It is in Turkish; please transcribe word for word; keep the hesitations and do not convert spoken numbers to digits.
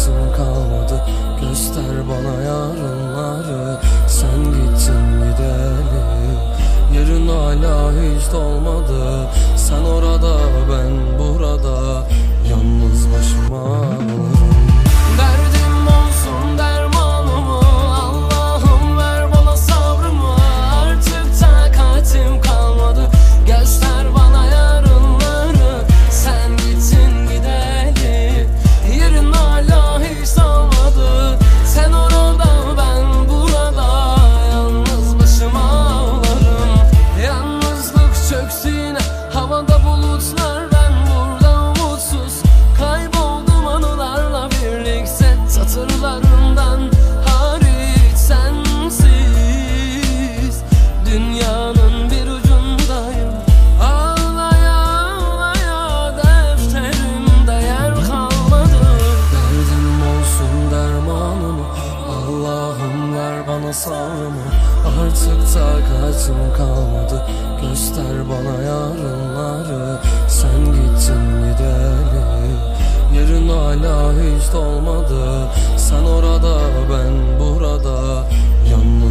takatim kalmadı. Göster bana yarınları, sen gittin gideli. Yerin hala hiç dolmadı. Sen orada, ben burada, yalnız başıma. Derdim olsun dermanımı, Allah'ım ver bana sabrımı. Artık takatim kalmadı. Göster bana yarınları, sen gittin gideli. Yerin hala hiç dolmadı. Sen orada, ben burada, yalnız başıma ağlarım. Yalnızlık çöktü yine, havada bulutlar, ben burada umutsuz. Kayboldum anılarla birlikte, satırlarından hariç sensiz. Dünyanın bir ucundayım, ağlaya ağlaya defterimde yer kalmadı. Derdim olsun dermanımı, Allah'ım ver bana sabrımı. Artık takatim kalmadı. Göster bana yarınları, sen gittin gideli. Yerin hala hiç dolmadı. Sen orada, ben burada, yalnız